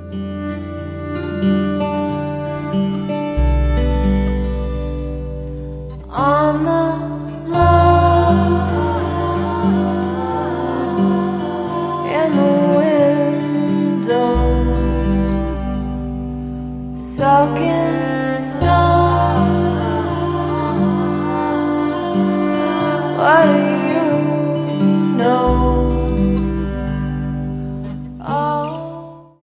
On the lawn, in the window, sucking stone. What are you